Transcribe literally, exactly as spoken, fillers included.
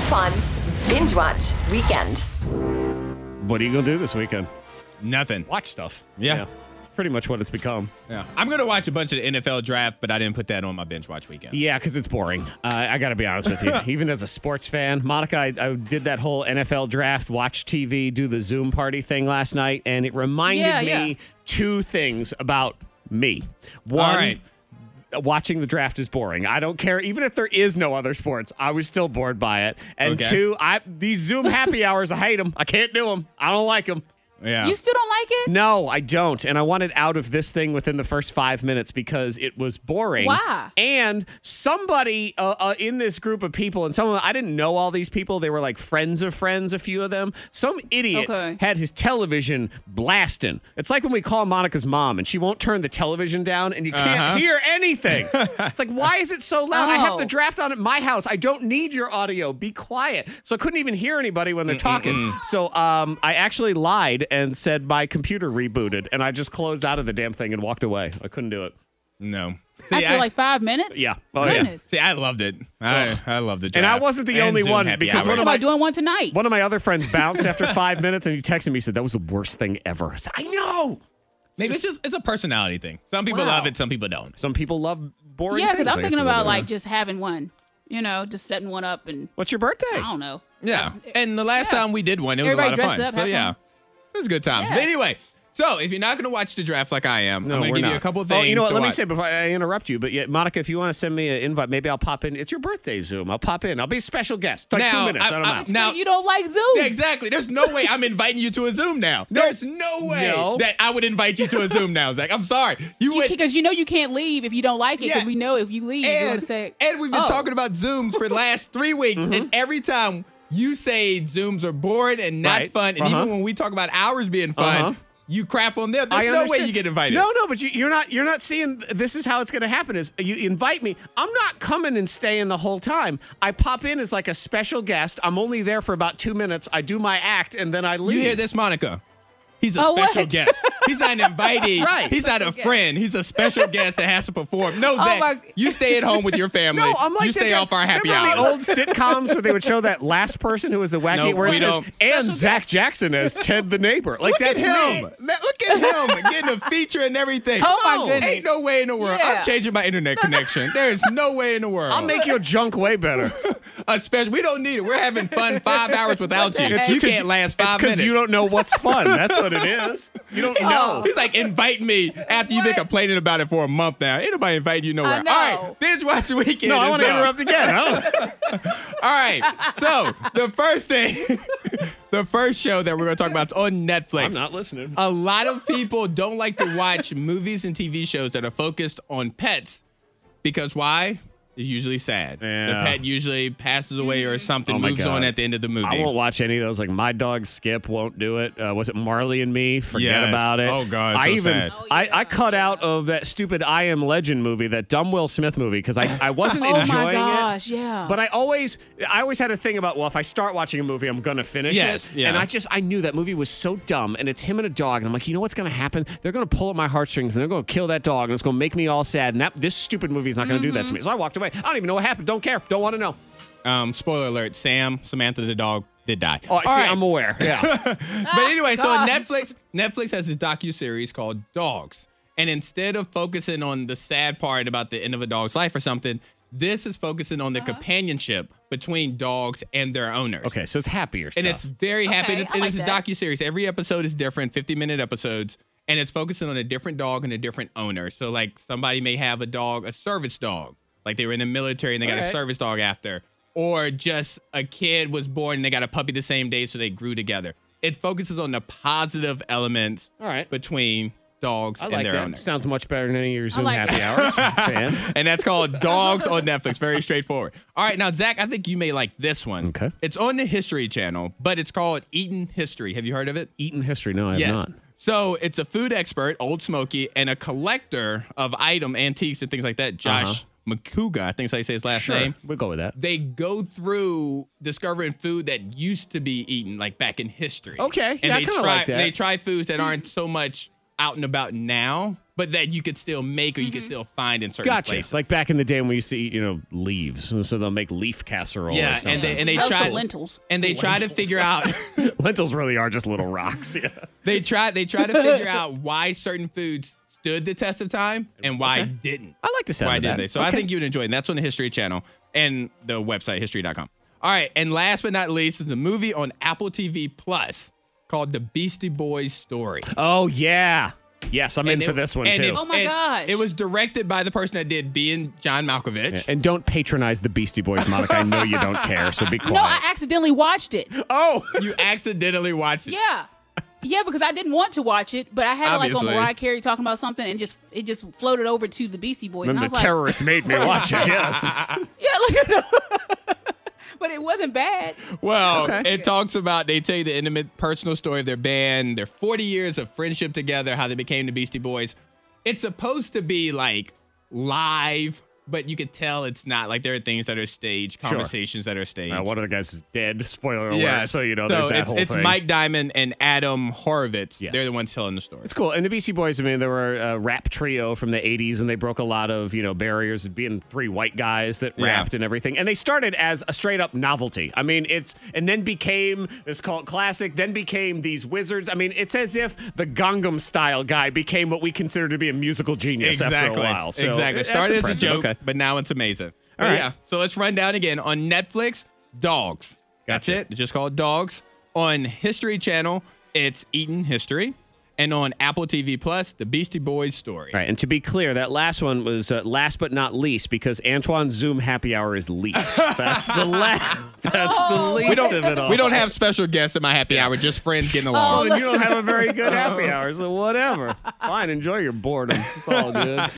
Antoine's Binge Watch Weekend. What are you going to do this weekend? Nothing. Watch stuff. Yeah. Pretty much what it's become. Yeah. I'm going to watch a bunch of the N F L draft, but I didn't put that on my binge watch weekend. Yeah, because it's boring. Uh, I got to be honest with you. Even as a sports fan, Monica, I, I did that whole N F L draft, watch T V, do the Zoom party thing last night, and it reminded Yeah, me yeah. two things about me. One, All right. watching the draft is boring. I don't care. Even if there is no other sports, I was still bored by it. And Okay. two, I these Zoom happy hours, I hate them. I can't do them. I don't like them. Yeah. You still don't like it? No, I don't. And I wanted out of this thing within the first five minutes because it was boring. Why? And somebody uh, uh, in this group of people, and some of them, I didn't know all these people. They were like friends of friends, a few of them. Some idiot Okay. had his television blasting. It's like when we call Monica's mom and she won't turn the television down and you can't Uh-huh. hear anything. It's like, why is it so loud? I have Oh. the draft on at my house. I don't need your audio. Be quiet. So I couldn't even hear anybody when they're talking. So um, I actually lied and said my computer rebooted, and I just closed out of the damn thing and walked away. I couldn't do it. No. See, After I, like five minutes? Yeah. Oh, yeah. Goodness. see, I loved it. I, I loved the draft. And I wasn't the only Zoom one, happy because hours. one What of am my- I doing one tonight? One of my other friends bounced after five minutes, and he texted me. He said, that was the worst thing ever. I said, I know. Maybe it's just it's a personality thing. Some people Wow. love it, some people don't. Some people love boring Yeah, things. because I'm I guess thinking is what about it is. like just having one. You know, just setting one up and What's your birthday? I don't know. Yeah. And the last Yeah. time we did one, it was Everybody a lot of dressed fun. up, so have yeah. fun. It was a good time. Yeah. But anyway, so if you're not going to watch the draft like I am, No, I'm going we're to give not. you a couple of things. Oh, you know what? to Let me watch. say before I interrupt you, but yeah, Monica, if you want to send me an invite, maybe I'll pop in. It's your birthday Zoom. I'll pop in. I'll be a special guest. Like Now, two minutes. I- I, don't I- know. now- you don't like Zoom. Yeah, exactly. There's no way I'm inviting you to a Zoom now. There's no way No. that I would invite you to a Zoom now, Zach. I'm sorry. You went. Because you know you can't leave if you don't like it. Because Yeah. we know if you leave, you're going And, to say, and we've been oh. talking about Zooms for the last three weeks, Mm-hmm. and every time you say Zooms are boring and not Right. fun, and Uh-huh. even when we talk about ours being fun, Uh-huh. you crap on them. There's I no way understand. you get invited. No, no, but you, you're not. You're not seeing. This is how it's going to happen. Is you invite me. I'm not coming and staying the whole time. I pop in as like a special guest. I'm only there for about two minutes. I do my act and then I leave. You hear this, Monica? He's a Oh, special what? guest. He's not an invitee. Right. He's not a friend. He's a special guest that has to perform. No, Oh, Zach, my- you stay at home with your family. No, I'm like you that stay guy- off our happy remember hour. the old sitcoms where they would show that last person who was the wacky, No, where it we says, don't. and Special Zach guest. Jackson as Ted the neighbor. Like Look that's at him. me. Le- Look at him getting a feature and everything. Oh, my No. goodness. Ain't no way in the world. Yeah. I'm changing my internet connection. There's no way in the world. I'll make your junk way better. a special. We don't need it. We're having fun five hours without you. It's You 'cause- can't last It's five because minutes. you don't know what's fun. That's what it is. You don't know. He's like inviting me after you've been complaining about it for a month now. Ain't nobody inviting you nowhere. I know. All right, binge watch the weekend. No, I is want to up. interrupt again. I don't- All right. So the first thing, the first show that we're going to talk about is on Netflix. I'm not listening. A lot of people don't like to watch movies and T V shows that are focused on pets because why? It's usually sad. Yeah. The pet usually passes away or something, Oh my moves God. on at the end of the movie. I won't watch any of those. Like My Dog Skip won't do it. Uh, was it Marley and Me? Forget Yes. about it. Oh, God, I so even sad. Oh, I, yeah, I cut yeah. out of that stupid I Am Legend movie, that dumb Will Smith movie, because I, I wasn't Oh, enjoying my gosh. it. Yeah. But I always I always had a thing about, well, if I start watching a movie, I'm gonna finish Yes, it. yeah. And I just I knew that movie was so dumb, and it's him and a dog, and I'm like, you know what's gonna happen? They're gonna pull at my heartstrings, and they're gonna kill that dog, and it's gonna make me all sad. And that this stupid movie is not gonna do that to me. So I walked away. I don't even know what happened. Don't care. Don't want to know. Um, spoiler alert: Sam, Samantha the dog did die. Oh, see, All right. I'm aware. Yeah. But anyway, so on gosh. Netflix, Netflix has this docu-series called Dogs. And instead of focusing on the sad part about the end of a dog's life or something, this is focusing on the companionship between dogs and their owners. Okay, so it's happier stuff. And it's very happy. Okay, and I it like is a that. docu-series. Every episode is different, fifty-minute episodes. And it's focusing on a different dog and a different owner. So, like, somebody may have a dog, a service dog. Like, they were in the military and they got a Alright. service dog after. Or just a kid was born and they got a puppy the same day, so they grew together. It focuses on the positive elements All right. between dogs I and like their that. owners. Sounds much better than any of your Zoom like happy it. hours. Fan. And that's called Dogs on Netflix. Very straightforward. All right, now, Zach, I think you may like this one. Okay. It's on the History Channel, but it's called Eaton History. Have you heard of it? Eating history. No, I have Yes. not. So it's a food expert, Old Smoky, and a collector of item, antiques, and things like that, Josh Uh-huh. McCouga. I think that's how you say his last Sure. name. We'll go with that. They go through discovering food that used to be eaten, like back in history. Okay. And Yeah, I they kinda try like that. they try foods that aren't so much out and about now, but that you could still make or you could still find in certain Gotcha. places. Like back in the day when we used to eat, you know, leaves, and so they'll make leaf casserole. or yeah, something. and they and they Also try lentils. and they try to Lentils. figure out lentils really are just little rocks. Yeah. they try they try to figure out why certain foods stood the test of time and why Okay. didn't. I like the sound Why of didn't that. they? So I Okay. think you would enjoy it. And that's on the History Channel and the website history dot com. All right, and last but not least is a movie on Apple T V Plus called The Beastie Boys Story. Oh yeah. Yes, I'm in And for it- this one and too. it- Oh my and gosh. It was directed by the person that did Being John Malkovich. And don't patronize the Beastie Boys, Monica. I know you don't care, so be quiet. No, I accidentally watched it. oh, You accidentally watched it. Yeah. Yeah, because I didn't want to watch it, but I had it like on Obviously. Mariah Carey talking about something, and just it just floated over to the Beastie Boys, then and I the was like, terrorists made me watch it. Yes. yeah, look at it. But it wasn't bad. Well, Okay. it talks about, they tell you the intimate personal story of their band, their forty years of friendship together, how they became the Beastie Boys. It's supposed to be like live, but you could tell it's not. Like there are things that are staged, conversations that are staged. Uh, one of the guys is dead. Spoiler alert. Yes. So you know, so there's that it's, whole it's thing. Mike Diamond and Adam Horovitz. Yes. They're the ones telling the story. It's cool. And the Beastie Boys, I mean, they were a rap trio from the eighties, and they broke a lot of, you know, barriers, being three white guys that Yeah. rapped and everything. And they started as a straight up novelty. I mean, it's, and then became this cult classic, then became these wizards. I mean, it's as if the Gangnam Style guy became what we consider to be a musical genius after a while. So exactly. that's Started as a impressive. joke, Okay. but now it's amazing. But All right. Yeah. So let's run down again. On Netflix, Dogs. That's Gotcha. it. It's just called Dogs. On History Channel, it's Eaton History. And on Apple T V Plus, The Beastie Boys Story. All right, and to be clear, that last one was uh, last but not least because Antoine's Zoom happy hour is least. That's the last. That's the least We don't, of it all. we don't have special guests at my happy hour, just friends getting Oh, along. then you don't have a very good happy hour, so whatever. Fine, enjoy your boredom. It's all good.